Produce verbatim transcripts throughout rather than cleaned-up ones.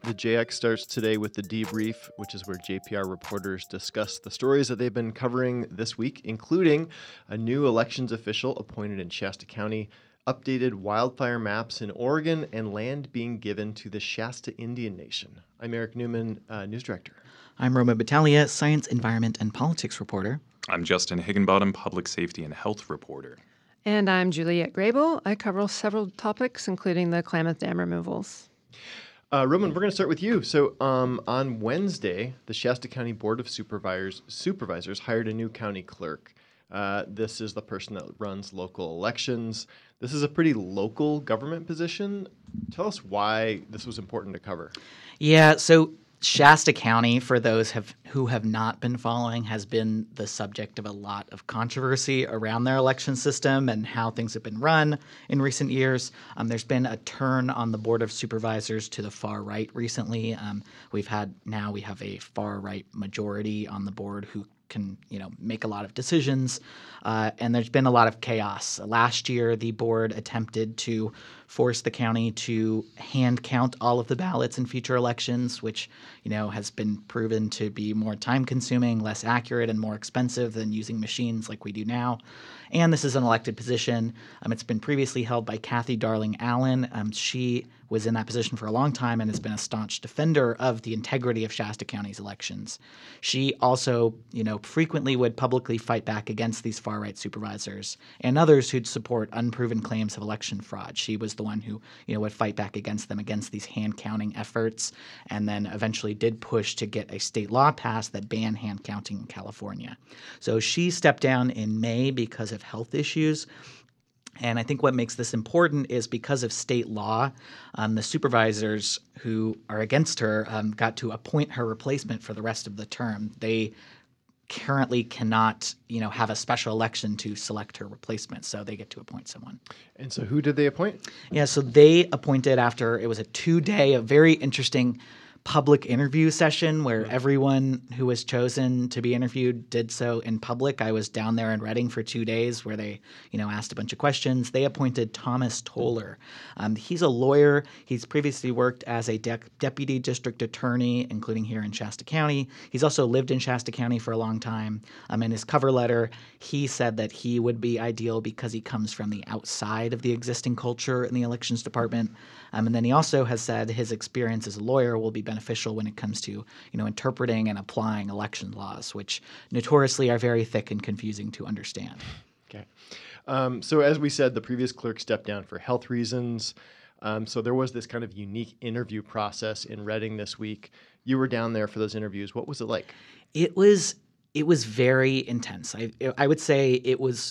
The J X starts today with the debrief, which is where J P R reporters discuss the stories that they've been covering this week, including a new elections official appointed in Shasta County, updated wildfire maps in Oregon, and land being given to the Shasta Indian Nation. I'm Eric Newman, uh, news director. I'm Roma Battaglia, science, environment, and politics reporter. I'm Justin Higginbottom, public safety and health reporter. And I'm Juliette Grable. I cover several topics, including the Klamath Dam removals. Uh, Roman, we're going to start with you. So um, on Wednesday, the Shasta County Board of Supervisors, Supervisors hired a new county clerk. Uh, this is the person that runs local elections. This is a pretty local government position. Tell us why this was important to cover. Yeah, so Shasta County, for those have, who have not been following, has been the subject of a lot of controversy around their election system and how things have been run in recent years. Um, there's been a turn on the Board of Supervisors to the far right recently. Um, we've had now we have a far right majority on the board who can, you know, make a lot of decisions, uh, and there's been a lot of chaos. Last year, the board attempted to force the county to hand count all of the ballots in future elections, which, you know, has been proven to be more time-consuming, less accurate, and more expensive than using machines like we do now. And this is an elected position. Um, it's been previously held by Kathy Darling Allen. Um, she was in that position for a long time and has been a staunch defender of the integrity of Shasta County's elections. She also, you know, frequently would publicly fight back against these far-right supervisors and others who'd support unproven claims of election fraud. She was the one who, you know, would fight back against them, against these hand-counting efforts, and then eventually did push to get a state law passed that banned hand-counting in California. So she stepped down in May because of health issues. And I think what makes this important is because of state law, um, the supervisors who are against her um, got to appoint her replacement for the rest of the term. They currently cannot, you know, have a special election to select her replacement, so they get to appoint someone. And so who did they appoint? Yeah, so they appointed after it was a two-day, a very interesting public interview session where everyone who was chosen to be interviewed did so in public. I was down there in Reading for two days where they, you know, asked a bunch of questions. They appointed Thomas Toller. Um, he's a lawyer. He's previously worked as a de- deputy district attorney, including here in Shasta County. He's also lived in Shasta County for a long time. Um, in his cover letter, he said that he would be ideal because he comes from the outside of the existing culture in the elections department. Um, and then he also has said his experience as a lawyer will be beneficial when it comes to, you know, interpreting and applying election laws, which notoriously are very thick and confusing to understand. Okay. Um, so as we said, the previous clerk stepped down for health reasons. Um, so there was this kind of unique interview process in Reading this week. You were down there for those interviews. What was it like? It was it was very intense. I I would say it was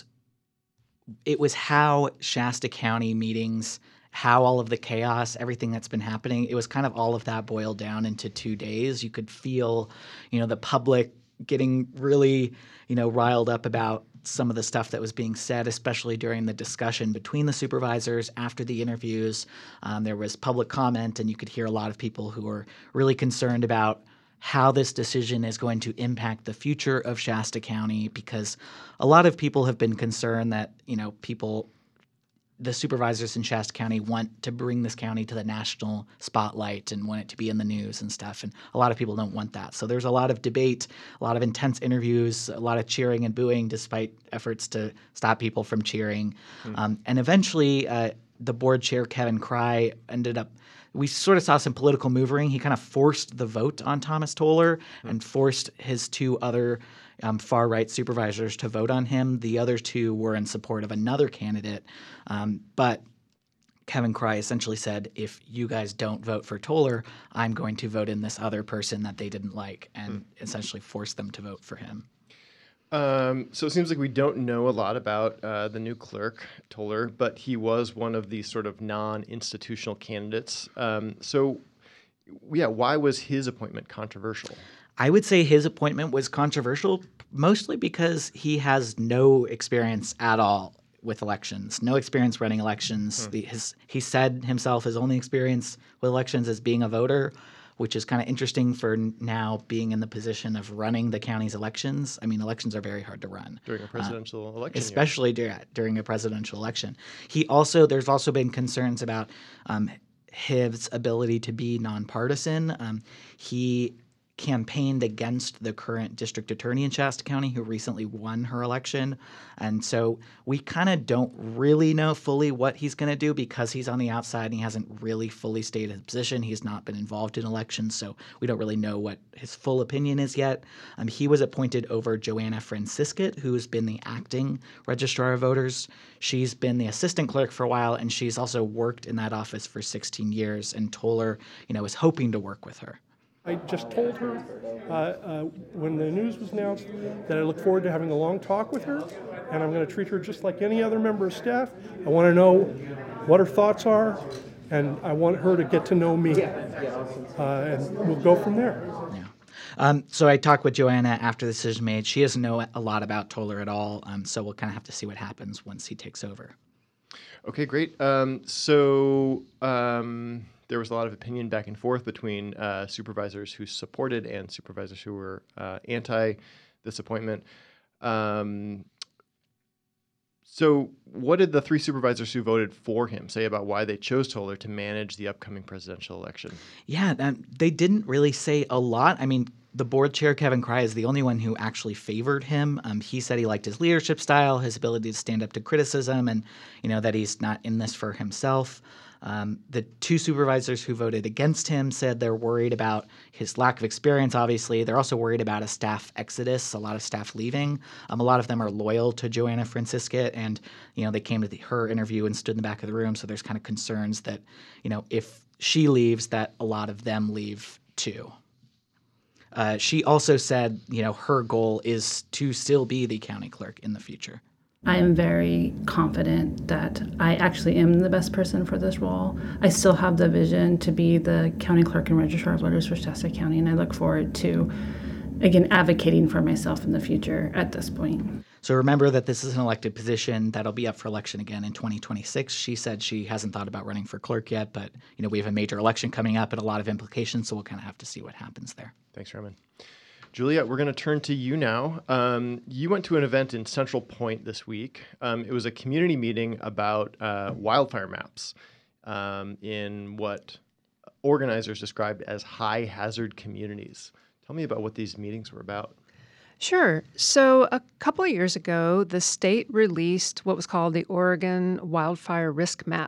it was how Shasta County meetings, how all of the chaos, everything that's been happening, it was kind of all of that boiled down into two days. You could feel, you know, the public getting really, you know, riled up about some of the stuff that was being said, especially during the discussion between the supervisors after the interviews. Um, there was public comment, and you could hear a lot of people who were really concerned about how this decision is going to impact the future of Shasta County, because a lot of people have been concerned that, you know, people the supervisors in Shasta County want to bring this county to the national spotlight and want it to be in the news and stuff. And a lot of people don't want that. So there's a lot of debate, a lot of intense interviews, a lot of cheering and booing despite efforts to stop people from cheering. Mm. Um, and eventually uh, the board chair, Kevin Cry, ended up we sort of saw some political maneuvering. He kind of forced the vote on Thomas Toller mm. and forced his two other Um, far-right supervisors to vote on him. The other two were in support of another candidate. Um, but Kevin Cry essentially said, if you guys don't vote for Toller, I'm going to vote in this other person that they didn't like, and mm. essentially forced them to vote for him. Um, so it seems like we don't know a lot about uh, the new clerk, Toller, but he was one of these sort of non-institutional candidates. Um, so, yeah, why was his appointment controversial? I would say his appointment was controversial mostly because he has no experience at all with elections, no experience running elections. Hmm. The, his, he said himself his only experience with elections is being a voter, which is kind of interesting for now being in the position of running the county's elections. I mean, elections are very hard to run. During a presidential uh, election. Especially dur- during a presidential election. He also, there's also been concerns about um, his ability to be nonpartisan. Um, he campaigned against the current district attorney in Shasta County who recently won her election. And so we kind of don't really know fully what he's going to do because he's on the outside and he hasn't really fully stated his position. He's not been involved in elections, so we don't really know what his full opinion is yet. Um, he was appointed over Joanna Franciscat, who's been the acting registrar of voters. She's been the assistant clerk for a while, and she's also worked in that office for sixteen years, and Toller, you know, is hoping to work with her. I just told her uh, uh, when the news was announced that I look forward to having a long talk with her, and I'm going to treat her just like any other member of staff. I want to know what her thoughts are, and I want her to get to know me, uh, and we'll go from there. Yeah. Um, so I talked with Joanna after the decision made. She doesn't know a lot about Toller at all, um, so we'll kind of have to see what happens once he takes over. Okay, great. Um, so um, there was a lot of opinion back and forth between uh, supervisors who supported and supervisors who were uh, anti this appointment. Um, so what did the three supervisors who voted for him say about why they chose Toller to manage the upcoming presidential election? Yeah, um, they didn't really say a lot. I mean, the board chair, Kevin Cry, is the only one who actually favored him. Um, he said he liked his leadership style, his ability to stand up to criticism, and, you know, that he's not in this for himself. Um, the two supervisors who voted against him said they're worried about his lack of experience, obviously. They're also worried about a staff exodus, a lot of staff leaving. Um, a lot of them are loyal to Joanna Franciscat, and, you know, they came to the, her interview and stood in the back of the room, so there's kind of concerns that, you know, if she leaves, that a lot of them leave too. Uh, she also said, you know, her goal is to still be the county clerk in the future. I am very confident that I actually am the best person for this role. I still have the vision to be the county clerk and registrar of voters for Shasta County, and I look forward to, again, advocating for myself in the future at this point. So remember that this is an elected position that'll be up for election again in twenty twenty-six. She said she hasn't thought about running for clerk yet, but, you know, we have a major election coming up and a lot of implications, so we'll kind of have to see what happens there. Thanks, Roman. Juliet, we're going to turn to you now. Um, you went to an event in Central Point this week. Um, it was a community meeting about uh, wildfire maps um, in what organizers described as high hazard communities. Tell me about what these meetings were about. Sure. So a couple of years ago, the state released what was called the Oregon Wildfire Risk Map.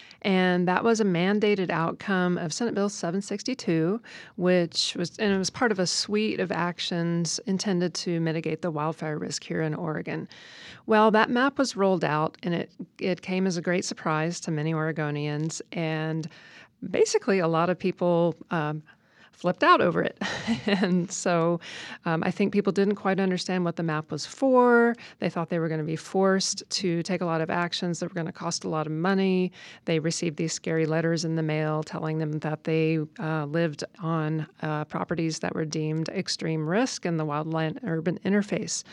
And that was a mandated outcome of Senate Bill seven sixty-two, which was, and it was part of a suite of actions intended to mitigate the wildfire risk here in Oregon. Well, that map was rolled out, and it, it came as a great surprise to many Oregonians. And basically, a lot of people um, flipped out over it. And so um, I think people didn't quite understand what the map was for. They thought they were going to be forced to take a lot of actions that were going to cost a lot of money. They received these scary letters in the mail telling them that they uh, lived on uh, properties that were deemed extreme risk in the wildland-urban interface.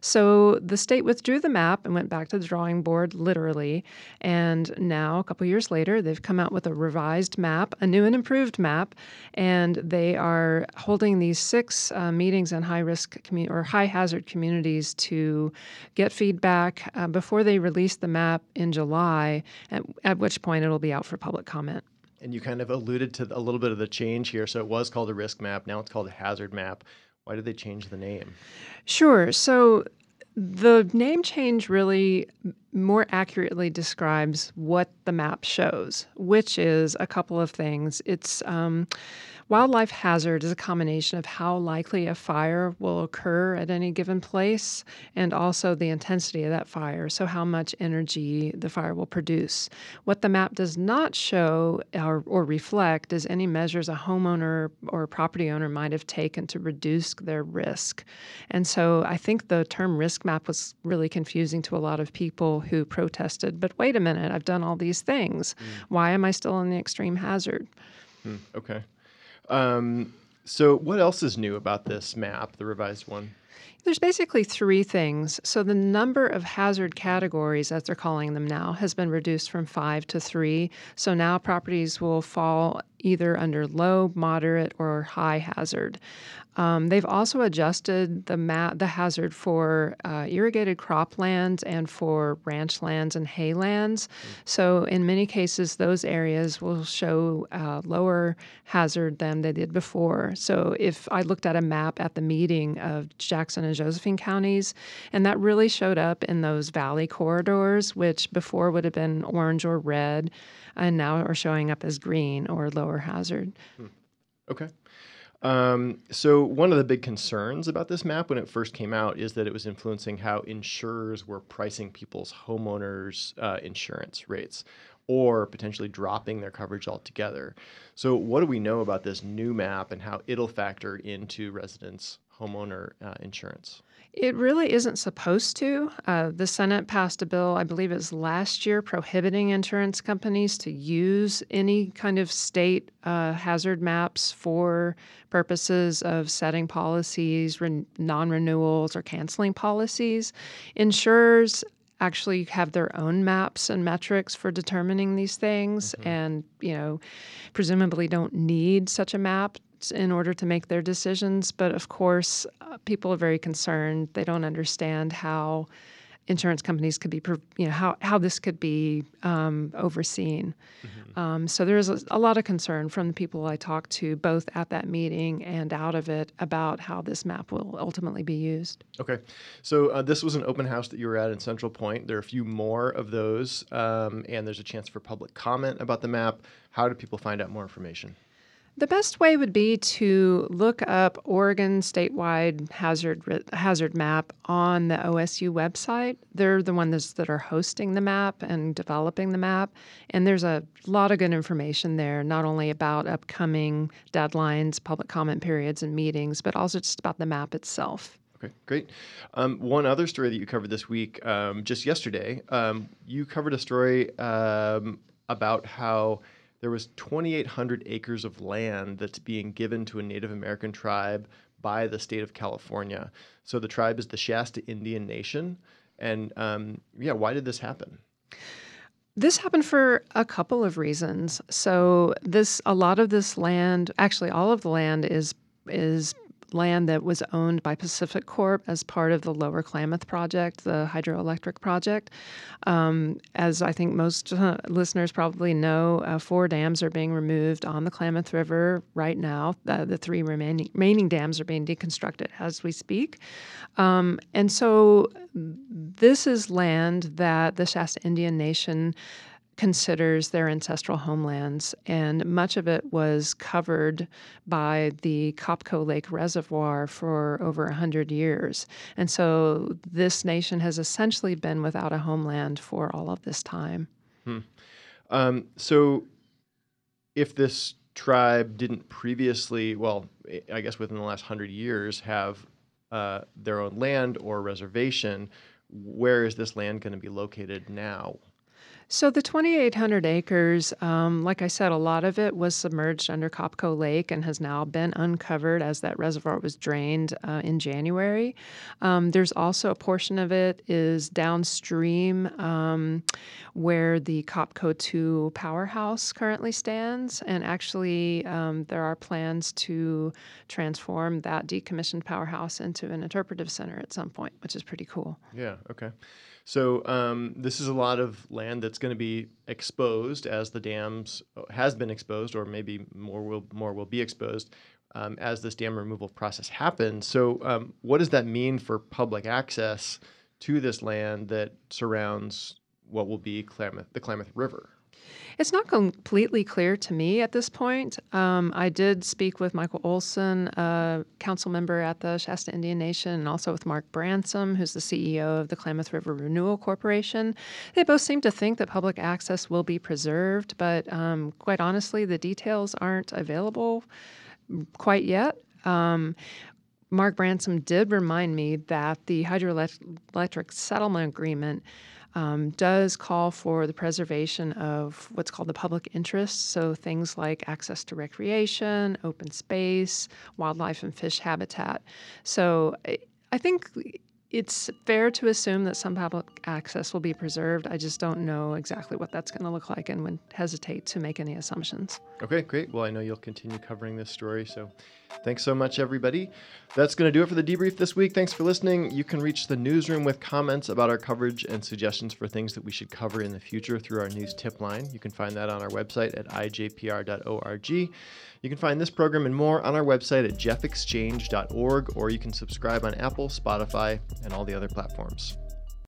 So the state withdrew the map and went back to the drawing board, literally. And now, a couple years later, they've come out with a revised map, a new and improved map, and they They are holding these six uh, meetings in high-risk commu- or high-hazard communities to get feedback uh, before they release the map in July, at, at which point it'll be out for public comment. And you kind of alluded to a little bit of the change here. So it was called a risk map. Now it's called a hazard map. Why did they change the name? Sure. So the name change really more accurately describes what the map shows, which is a couple of things. It's um, wildlife hazard is a combination of how likely a fire will occur at any given place and also the intensity of that fire, so how much energy the fire will produce. What the map does not show or, or reflect is any measures a homeowner or a property owner might have taken to reduce their risk. And so I think the term risk map was really confusing to a lot of people who protested, but wait a minute, I've done all these things. Mm. Why am I still in the extreme hazard? Mm, okay. Um, so what else is new about this map, the revised one? There's basically three things. So the number of hazard categories, as they're calling them now, has been reduced from five to three. So now properties will fall either under low, moderate, or high hazard. Um, they've also adjusted the ma- the hazard for uh, irrigated croplands and for ranch lands and haylands. So in many cases, those areas will show uh, lower hazard than they did before. So if I looked at a map at the meeting of Jackson and Josephine counties, and that really showed up in those valley corridors, which before would have been orange or red, and now are showing up as green or lower hazard. Hmm. Okay. Um, so one of the big concerns about this map when it first came out is that it was influencing how insurers were pricing people's homeowners' uh, insurance rates or potentially dropping their coverage altogether. So what do we know about this new map and how it'll factor into residents' homeowner uh, insurance? It really isn't supposed to. Uh, the Senate passed a bill, I believe it was last year, prohibiting insurance companies to use any kind of state uh, hazard maps for purposes of setting policies, re- non-renewals, or canceling policies. Insurers actually have their own maps and metrics for determining these things, mm-hmm. and, you know, presumably don't need such a map in order to make their decisions. But of course, uh, people are very concerned. They don't understand how insurance companies could be, you know, how, how this could be um, overseen. Mm-hmm. Um, so there is a, a lot of concern from the people I talked to, both at that meeting and out of it, about how this map will ultimately be used. Okay. So uh, this was an open house that you were at in Central Point. There are a few more of those, um, and there's a chance for public comment about the map. How do people find out more information? The best way would be to look up Oregon statewide hazard hazard map on the O S U website. They're the ones that are hosting the map and developing the map. And there's a lot of good information there, not only about upcoming deadlines, public comment periods, and meetings, but also just about the map itself. Okay, great. Um, one other story that you covered this week, um, just yesterday, um, you covered a story um, about how there was twenty-eight hundred acres of land that's being given to a Native American tribe by the state of California. So the tribe is the Shasta Indian Nation. And um, yeah, why did this happen? This happened for a couple of reasons. So this, a lot of this land, actually all of the land is is land that was owned by Pacific Corp as part of the Lower Klamath Project, the hydroelectric project. Um, as I think most uh, listeners probably know, uh, four dams are being removed on the Klamath River right now. Uh, the three remaining, remaining dams are being deconstructed as we speak. Um, and so this is land that the Shasta Indian Nation considers their ancestral homelands, and much of it was covered by the Copco Lake Reservoir for over one hundred years. And so this nation has essentially been without a homeland for all of this time. Hmm. Um, so if this tribe didn't previously, well, I guess within the last one hundred years, have uh, their own land or reservation, where is this land going to be located now? So the twenty-eight hundred acres, um, like I said, a lot of it was submerged under Copco Lake and has now been uncovered as that reservoir was drained uh, in January. Um, there's also a portion of it is downstream um, where the Copco two powerhouse currently stands. And actually, um, there are plans to transform that decommissioned powerhouse into an interpretive center at some point, which is pretty cool. Yeah, okay. So um, this is a lot of land that's going to be exposed as the dams has been exposed, or maybe more will more will be exposed um, as this dam removal process happens. So um, what does that mean for public access to this land that surrounds what will be Klamath, the Klamath River? It's not completely clear to me at this point. Um, I did speak with Michael Olson, a council member at the Shasta Indian Nation, and also with Mark Bransom, who's the C E O of the Klamath River Renewal Corporation. They both seem to think that public access will be preserved, but um, quite honestly, the details aren't available quite yet. Um, Mark Bransom did remind me that the hydroelectric settlement agreement Um, does call for the preservation of what's called the public interest, so things like access to recreation, open space, wildlife and fish habitat. So I think it's fair to assume that some public access will be preserved. I just don't know exactly what that's going to look like and would hesitate to make any assumptions. Okay, great. Well, I know you'll continue covering this story, so thanks so much, everybody. That's going to do it for the debrief this week. Thanks for listening. You can reach the newsroom with comments about our coverage and suggestions for things that we should cover in the future through our news tip line. You can find that on our website at i j p r dot org. You can find this program and more on our website at jeff exchange dot org, or you can subscribe on Apple, Spotify, and all the other platforms.